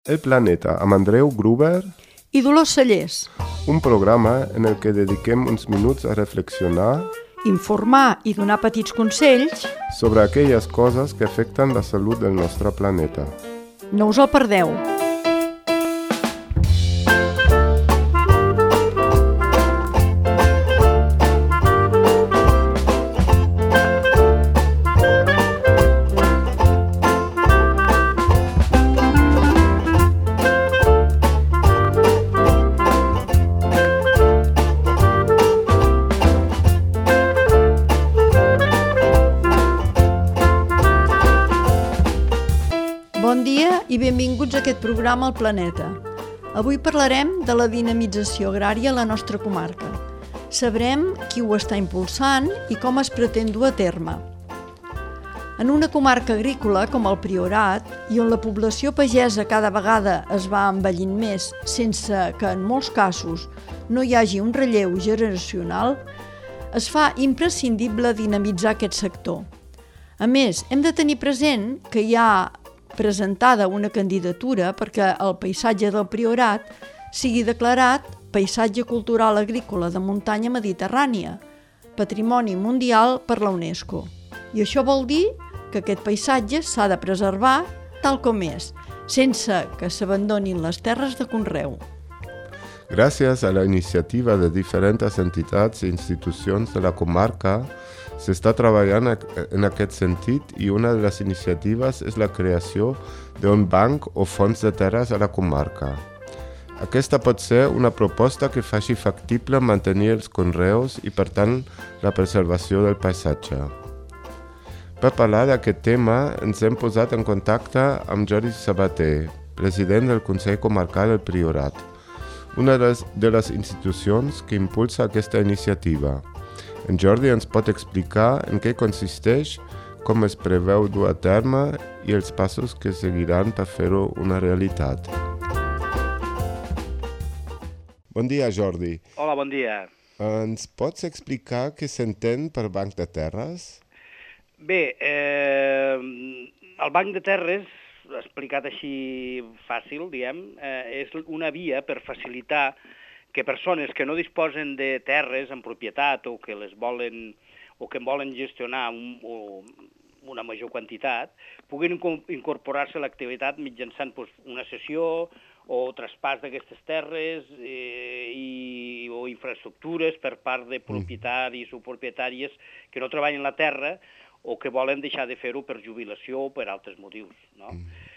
El Planeta, amb Andreu Gruber i Dolors Cellers. Un programa en el que dediquem uns minuts a reflexionar, Informar i donar petits consells. Sobre aquelles coses que afecten la salut del nostre planeta. No us el perdeu. Bon dia i benvinguts a aquest programa al Planeta. Avui parlarem de la dinamització agrària a la nostra comarca. Sabrem qui ho està impulsant i com es pretén dur a terme. En una comarca agrícola com el Priorat, i on la població pagesa cada vegada es va envellint més sense que en molts casos no hi hagi un relleu generacional, es fa imprescindible dinamitzar aquest sector. A més, hem de tenir present que hi ha presentada una candidatura perquè el paisatge del Priorat sigui declarat Paisatge Cultural Agrícola de Muntanya Mediterrània, Patrimoni Mundial per la UNESCO. I això vol dir que aquest paisatge s'ha de preservar tal com és, sense que s'abandonin les terres de conreu. Gràcies a la iniciativa de diferents entitats i institucions de la comarca, s'està treballant en aquest sentit i una de les iniciatives és la creació d'un banc o fons de terres a la comarca. Aquesta pot ser una proposta que faci factible mantenir els conreus i, per tant, la preservació del paisatge. Per parlar d'aquest tema, ens hem posat en contacte amb Jordi Sabater, president del Consell Comarcal del Priorat, una de les institucions que impulsa aquesta iniciativa. En Jordi ens pot explicar en què consisteix, com es preveu dur a terme i els passos que seguiran per fer-ho una realitat. Bon dia, Jordi. Hola, bon dia. Ens pots explicar què s'entén per banc de terres? Bé, el banc de terres, explicat així fàcil, diguem, és una via per facilitar que persones que no disposen de terres en propietat o que les volen o que en volen gestionar una major quantitat puguin incorporar-se a l'activitat mitjançant una cessió o traspàs d'aquestes terres o infraestructures per part de propietaris o propietàries que no treballen la terra o que volen deixar de fer-ho per jubilació o per altres motius, no?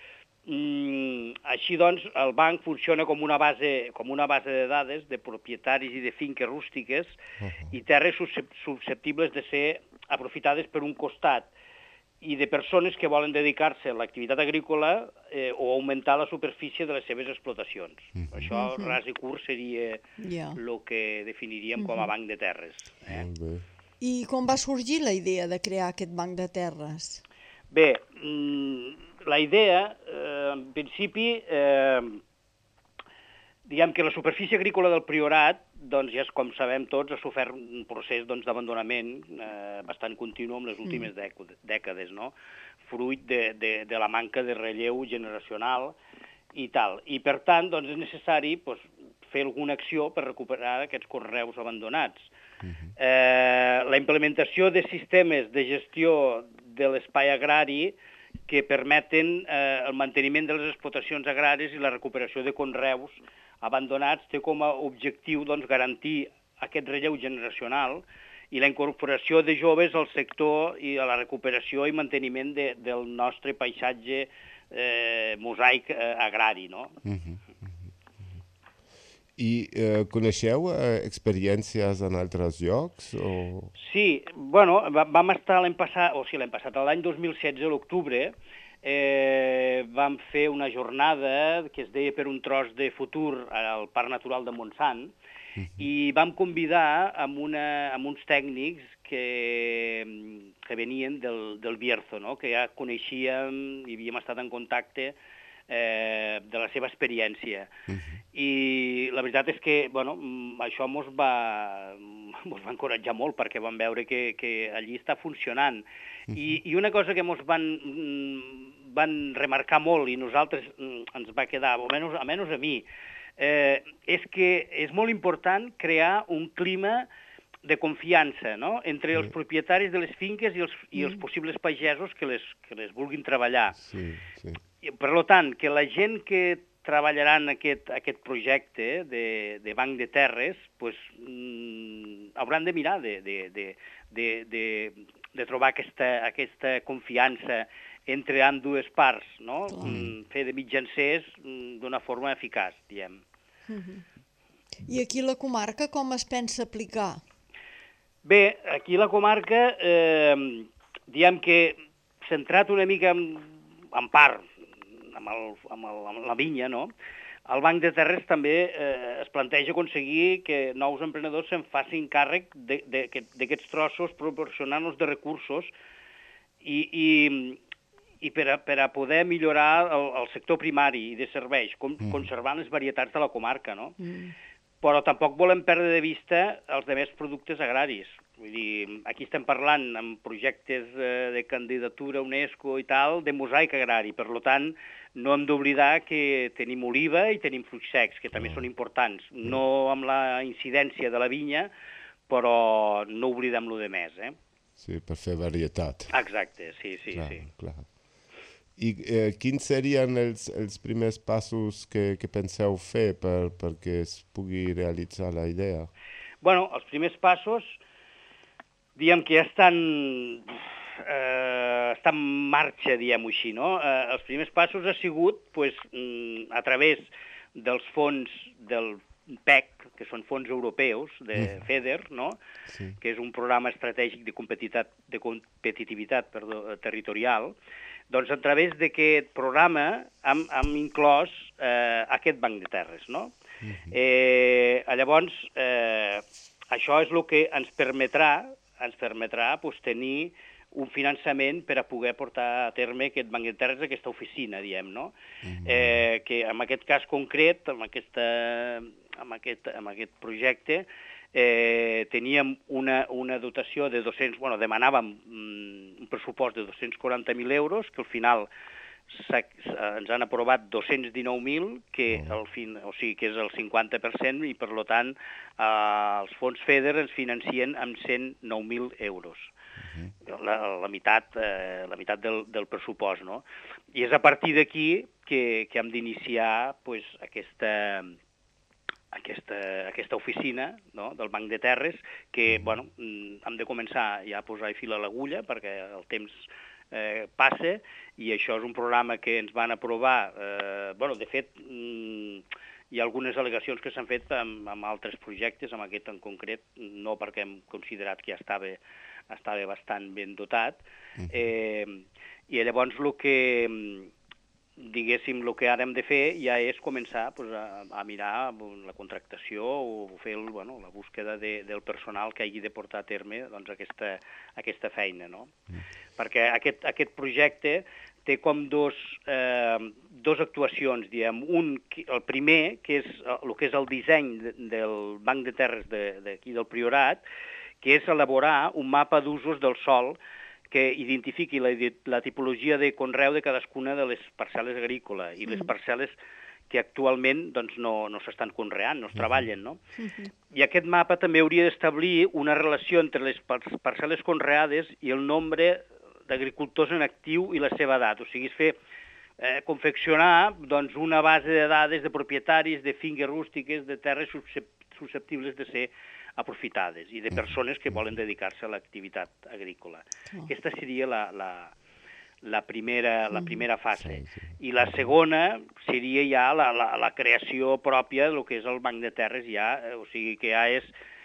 Així doncs, el banc funciona com una base de dades de propietaris i de finques rústiques i terres susceptibles de ser aprofitades per un costat i de persones que volen dedicar-se a l'activitat agrícola o augmentar la superfície de les seves explotacions. Això, ras i curt, seria el que definiríem com a banc de terres. Molt bé. I com va sorgir la idea de crear aquest banc de terres? Bé, la idea, en principi, diguem que la superfície agrícola del Priorat, doncs ja com sabem tots, ha sofert un procés d'abandonament bastant continu en les últimes dècades, no? Fruit de la manca de relleu generacional i tal. I per tant, doncs és necessari fer alguna acció per recuperar aquests conreus abandonats. La implementació de sistemes de gestió de l'espai agrari que permeten el manteniment de les explotacions agràries i la recuperació de conreus abandonats té com a objectiu garantir aquest relleu generacional i la incorporació de joves al sector i a la recuperació i manteniment del nostre paisatge mosaic agrari, no? I coneixeu experiències en altres llocs? Sí, bueno, vam estar l'any passat, l'any 2016, a l'octubre, vam fer una jornada que es deia Per un tros de futur al Parc Natural de Montsant i vam convidar amb uns tècnics que venien del Bierzo, no? Que ja coneixíem i havíem estat en contacte de la seva experiència. I la veritat és que això mos va encoratjar molt perquè vam veure que allí està funcionant. I una cosa que mos van van remarcar molt i nosaltres ens va quedar, almenys a mi, és que és molt important crear un clima de confiança, no?, entre els propietaris de les finques i els possibles pagesos que les vulguin treballar. Sí, sí. Per tant, que la gent que treballarà en aquest projecte de banc de terres pues, hauran de mirar de trobar aquesta confiança entre ambdues parts, no? Fer de mitjancers d'una forma eficaç, diguem. I aquí la comarca com es pensa aplicar? Bé, aquí la comarca, diguem que centrat una mica en part amb la vinya, no? El Banc de Terres també es planteja aconseguir que nous emprenedors se'n facin càrrec d'aquests trossos proporcionant-los de recursos i per a poder millorar el sector primari i de serveis, conservant les varietats de la comarca, no? Però tampoc volem perdre de vista els altres productes agraris. Vull dir, aquí estem parlant amb projectes de candidatura UNESCO i tal, de mosaic agrari. Per tant, no hem d'oblidar que tenim oliva i tenim fruits secs, que també són importants. No amb la incidència de la vinya, però no oblidem lo de més, Sí, per fer varietat. Exacte, sí. Clar. I quins serien els primers passos que penseu fer perquè es pugui realitzar la idea? Bueno, els primers passos, diguem que ja estan en marxa, diguem-ho així, no? Els primers passos ha sigut pues, a través dels fons del PEC, que són fons europeus, de FEDER, no? Sí. Que és un programa estratègic de competitivitat territorial. Doncs a través d'aquest programa hem inclòs aquest banc de terres, no? Llavors, això és el que ens permetrà pues, tenir un finançament per a poder portar a terme aquest banc de terres, aquesta oficina, diem, no? Que en aquest cas concret, amb aquest projecte, teníem una dotació de 200, demanàvem un pressupost de 240.000 euros, que al final ens han aprovat 219.000, que que és el 50%, i per tant els fons FEDER ens financien amb 109.000 euros. La meitat del pressupost, no? I és a partir d'aquí que hem d'iniciar pues, aquesta oficina, no?, del Banc de Terres, que hem de començar ja a posar fil a l'agulla perquè el temps passa, i això és un programa que ens van aprovar. De fet, hi ha algunes al·legacions que s'han fet amb altres projectes, amb aquest en concret, no perquè hem considerat que ja estava bastant ben dotat, i llavors el que ara hem de fer ja és començar a mirar la contractació o fer la búsqueda del personal que hagi de portar a terme aquesta feina, no? Perquè aquest projecte té com dos actuacions, diguem. El primer, que és el disseny del Banc de Terres d'aquí del Priorat, que és elaborar un mapa d'usos del sòl que identifiqui la tipologia de conreu de cadascuna de les parcel·les agrícoles i les parcel·les que actualment no s'estan conreant, no es treballen, no? I aquest mapa també hauria d'establir una relació entre les parcel·les conreades i el nombre d'agricultors en actiu i la seva edat. O sigui, confeccionar una base de dades de propietaris de finques rústiques, de terres susceptibles de ser aprofitades i de persones que volen dedicar-se a l'activitat agrícola. Aquesta seria la primera fase. I la segona seria ja la creació pròpia del que és el Banc de Terres, o sigui que ja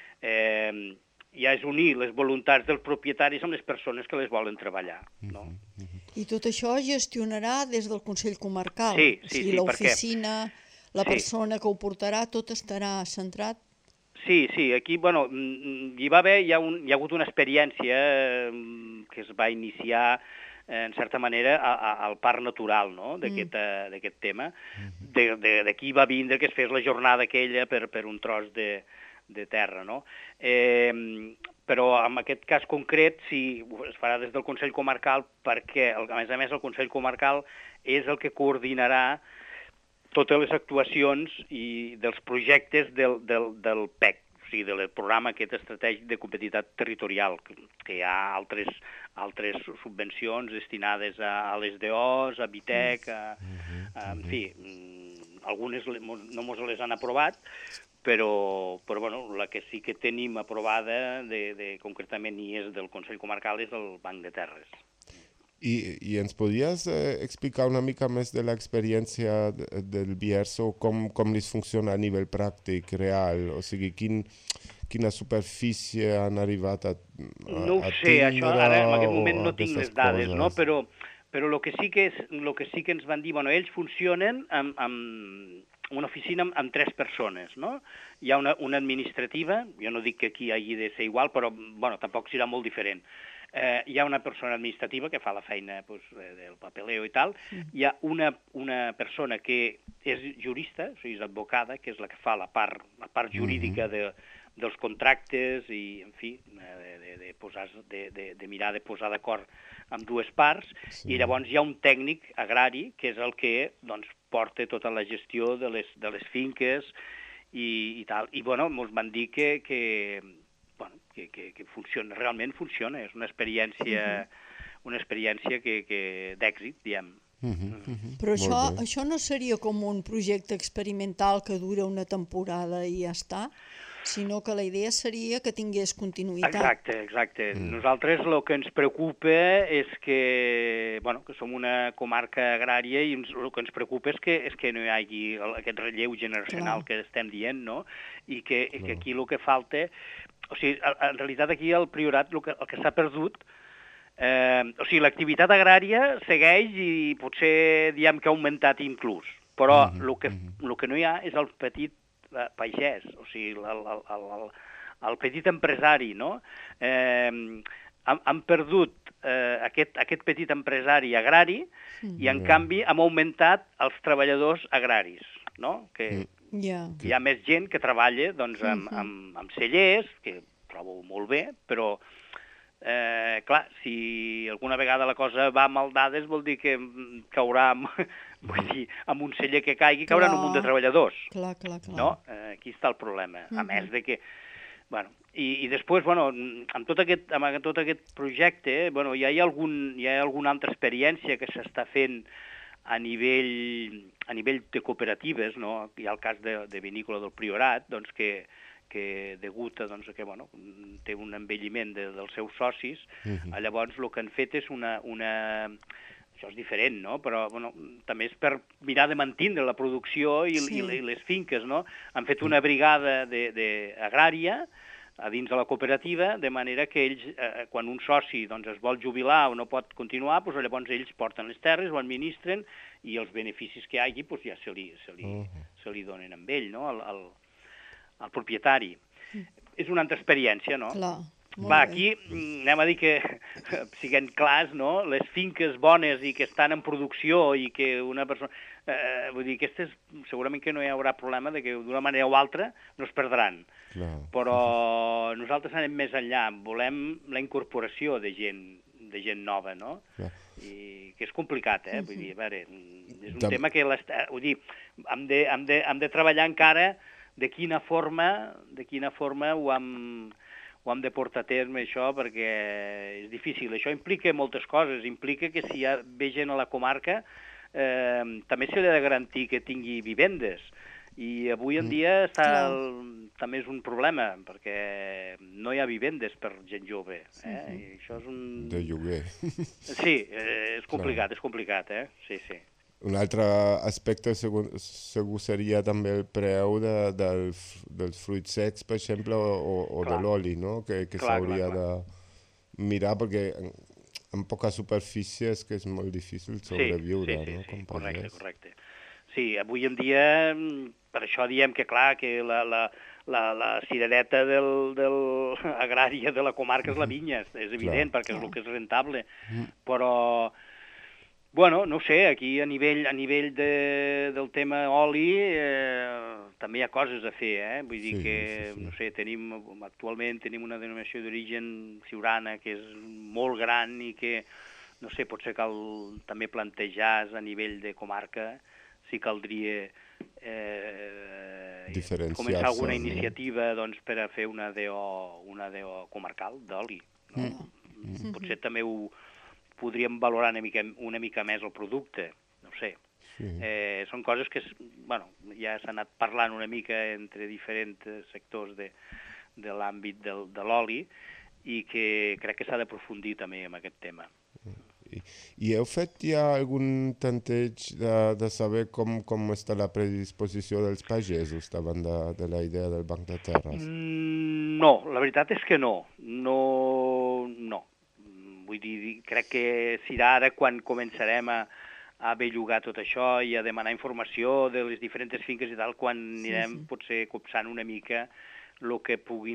és unir les voluntats dels propietaris amb les persones que les volen treballar. No? I tot això gestionarà des del Consell Comarcal? Sí, o sigui, l'oficina, la persona que ho portarà, tot estarà centrat? Sí, aquí, hi ha hagut una experiència que es va iniciar, en certa manera, al parc natural, no?, d'aquest tema. D'aquí va vindre que es fes la jornada aquella per un tros de terra, no? però en aquest cas concret sí es farà des del Consell Comarcal perquè, a més el Consell Comarcal és el que coordinarà totes les actuacions i dels projectes del PEC, o sigui, del programa aquest estratègic de competitivitat territorial, que hi ha altres subvencions destinades a les DOs, a Vitec, en fi, algunes no mos les han aprovat, però bueno, la que sí que tenim aprovada, concretament i és del Consell Comarcal, és el Banc de Terres. I ens podries explicar una mica més de l'experiència del Bierzo, com li funciona a nivell pràctic, real? O sigui, quina superfície han arribat a no ho sé, això ara en aquest moment no tinc les dades, no? Però el que sí que ens van dir, bueno, ells funcionen amb una oficina amb 3 persones, no? Hi ha una administrativa, jo no dic que aquí hagi de ser igual, però bueno, tampoc serà molt diferent. Hi ha una persona administrativa que fa la feina del papeleo i tal, hi ha una persona que és jurista, o sigui, és advocada, que és la que fa la part jurídica dels contractes i, en fi, de mirar de posar d'acord amb dues parts, i llavors hi ha un tècnic agrari, que és el que doncs, porta tota la gestió de les finques i tal. I, bueno, ens van dir que funciona, realment funciona, és una experiència d'èxit, diguem. Però això no seria com un projecte experimental que dura una temporada i ja està, sinó que la idea seria que tingués continuïtat. Exacte. Nosaltres el que ens preocupa és que som una comarca agrària i el que ens preocupa és que no hi hagi aquest relleu generacional que estem dient, no? I que aquí el que falta... O sigui, en realitat aquí al Priorat el que s'ha perdut, o sigui, l'activitat agrària segueix i potser diem que ha augmentat inclús, però el que no hi ha és el petit pagès, o sigui, el petit empresari, no? Han perdut aquest petit empresari agrari i, en canvi, hem augmentat els treballadors agraris, no? Que hi ha més gent que treballa doncs, amb cellers, que trobo molt bé, però, clar, si alguna vegada la cosa va mal dades vol dir que caurà amb un celler que caigui, caurà un munt de treballadors. Clar. No? Aquí està el problema. A més de que... Bueno, i després, bueno, amb tot aquest projecte, bueno, hi ha alguna altra experiència que s'està fent a nivell de cooperatives, no? Hi ha el cas de Vinícola del Priorat, doncs, que degut a que té un envelliment dels seus socis, llavors el que han fet és això és diferent, no? Però també és per mirar de mantindre la producció i les finques, no? Han fet una brigada agrària a dins de la cooperativa, de manera que ells, quan un soci es vol jubilar o no pot continuar, llavors ells porten les terres, ho administren i els beneficis que hi hagi ja se li donen amb ell, no? al propietari. És una altra experiència, no? Clar. Va, aquí anem a dir que, siguem clars, no? Les finques bones i que estan en producció i que una persona... vull dir, aquestes segurament que no hi haurà problema de que d'una manera o altra no es perdran. Clar. Però nosaltres anem més enllà. Volem la incorporació de gent nova, no? Clar. I que és complicat, Vull dir, a veure, és un tema que vull dir, hem de treballar encara de quina forma ho hem de portar a terme, això, perquè és difícil. Això implica moltes coses. Implica que si ve gent a la comarca, també se li ha de garantir que tingui vivendes. I avui en dia també és un problema, perquè no hi ha vivendes per gent jove. I això és de lloguer. Sí, és complicat, Sí. Un altre aspecte segur seria també el preu dels fruits secs, per exemple, o de l'oli, no? Que s'hauria de mirar, perquè en poca superfície és que és molt difícil sobreviure, no? Sí, correcte. Sí, avui en dia, per això diem que, clar, que la cirereta agrària de la comarca és la vinya, és evident, perquè és el que és rentable, però Bueno, no ho sé, aquí a nivell del tema oli també hi ha coses a fer, vull dir que, no sé, actualment tenim una denominació d'origen Siurana que és molt gran i que, no sé, potser cal també plantejar a nivell de comarca si caldria començar alguna iniciativa per a fer una DO comarcal d'oli, no? Potser també podríem valorar una mica més el producte, no sé. Són coses que ja s'ha anat parlant una mica entre diferents sectors de l'àmbit de l'oli i que crec que s'ha d'aprofundir també en aquest tema. I heu fet ja algun tanteig de saber com està la predisposició dels pagesos davant de la idea del banc de terres? No, la veritat és que no. No. Vull dir, crec que serà ara quan començarem a bellugar tot això i a demanar informació de les diferents finques i tal, quan anirem potser copsant una mica el que pugui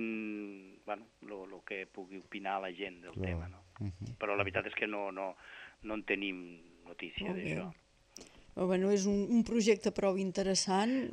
opinar la gent del tema, no? Però la veritat és que no en tenim notícia d'això. Bueno, és un projecte prou interessant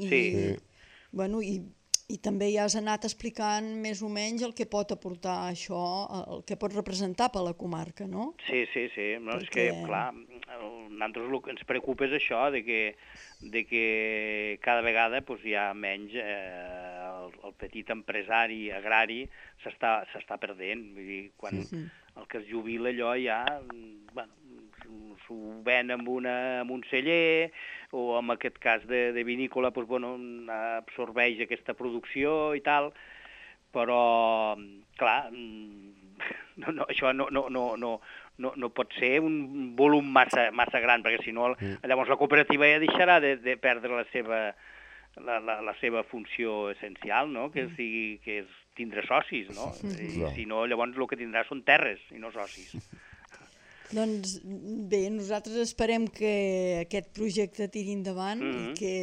i també ja has anat explicant més o menys el que pot aportar això, el que pot representar per la comarca, no? Sí. No, és que, clar, nosaltres el que ens preocupa és això, de que cada vegada hi ha menys, el petit empresari agrari s'està perdent. Vull dir, quan el que es jubila allò ja, s'ho ven amb un celler, o en aquest cas de vinícola, absorbeix aquesta producció i tal, però, clar, això no pot ser un volum massa gran, perquè si no, llavors la cooperativa ja deixarà de perdre la seva funció essencial, no? Que és tindre socis, no? I si no, llavors el que tindrà són terres i no socis. Doncs bé, nosaltres esperem que aquest projecte tiri endavant i que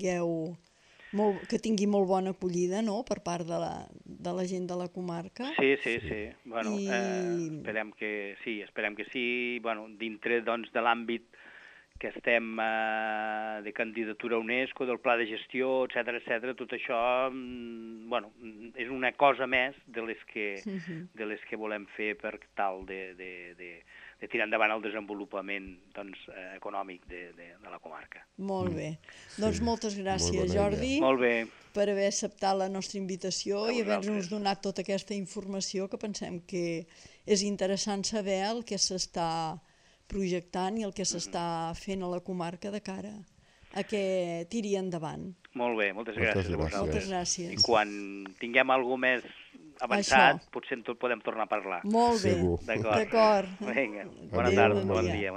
tingui molt bona acollida, no?, per part de la gent de la comarca. Sí. Bueno, esperem que sí. Bueno, dintre de l'àmbit que estem de candidatura a UNESCO, del pla de gestió, etcètera, tot això, és una cosa més de les que volem fer per tal de tirar endavant el desenvolupament econòmic de la comarca. Molt bé. Doncs moltes gràcies, Jordi, per haver acceptat la nostra invitació i haver-nos donat tota aquesta informació que pensem que és interessant saber el que s'està projectant i el que s'està fent a la comarca de cara a que tiri endavant. Molt bé, moltes gràcies a vosaltres. Moltes gràcies. I quan tinguem alguna cosa més avançat, potser en tot podem tornar a parlar. Molt bé, d'acord. Vinga, bona tarda, bon dia.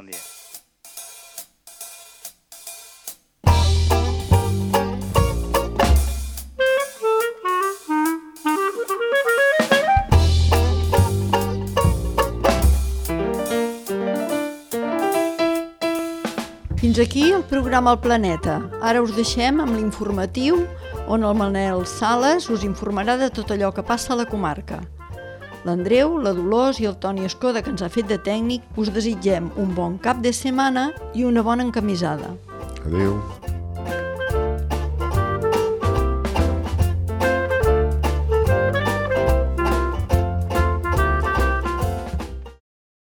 Fins aquí el programa El Planeta. Ara us deixem amb l'informatiu on el Manel Sales us informarà de tot allò que passa a la comarca. L'Andreu, la Dolors i el Toni Escoda, que ens ha fet de tècnic, us desitgem un bon cap de setmana i una bona encamisada. Adéu.